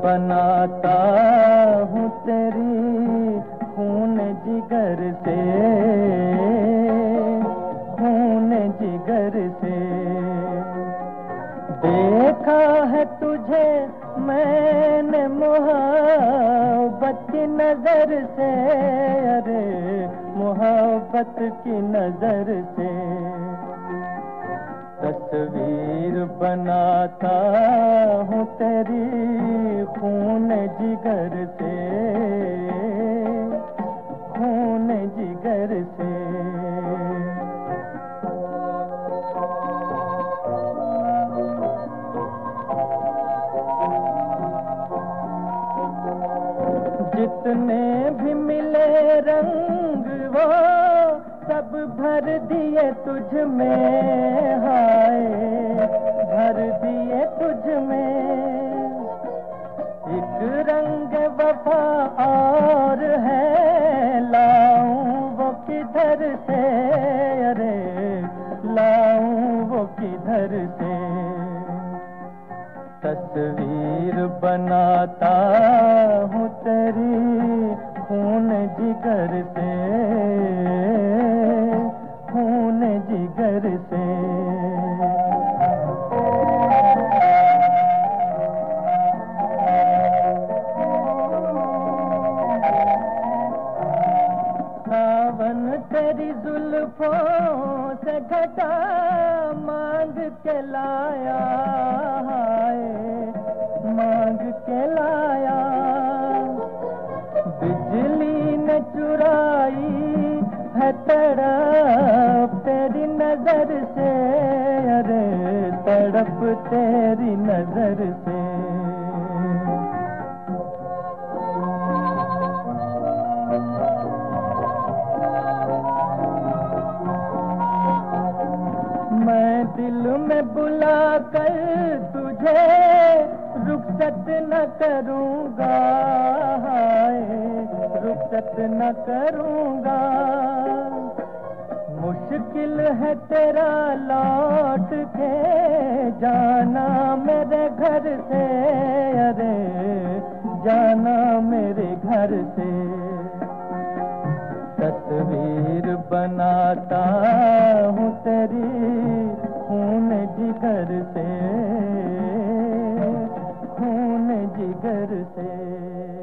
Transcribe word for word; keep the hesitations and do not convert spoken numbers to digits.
बनाता हूँ तेरी खून जिगर से, खून जिगर से। देखा है तुझे मैंने मोहब्बत की नजर से, अरे मोहब्बत की नजर से। तस्वीर बनाता हूँ तेरी खून जिगर से, खून जिगर से। जितने भी मिले रंग वो सब भर दिए तुझ में, हाय भर दिए तुझ में। एक रंग वफा और है, लाऊं वो किधर से, अरे लाऊं वो किधर से। तस्वीर बनाता हूँ तेरी खून जिगर से, खून जिगर से। सावन तेरी जुल्फों से घटा मांग के लाया, मांग के लाया। बिजली ने चुराई है तड़प तेरी नजर से, अरे तड़प तेरी नजर से। मैं दिल में बुला कर तुझे रुखसत न करूँगा, हाय रुखसत न करूँगा। मुश्किल है तेरा लौट के जाना मेरे घर से, अरे जाना मेरे घर से। तस्वीर बनाता हूँ तेरी खून जिगर से, खून जिगर से।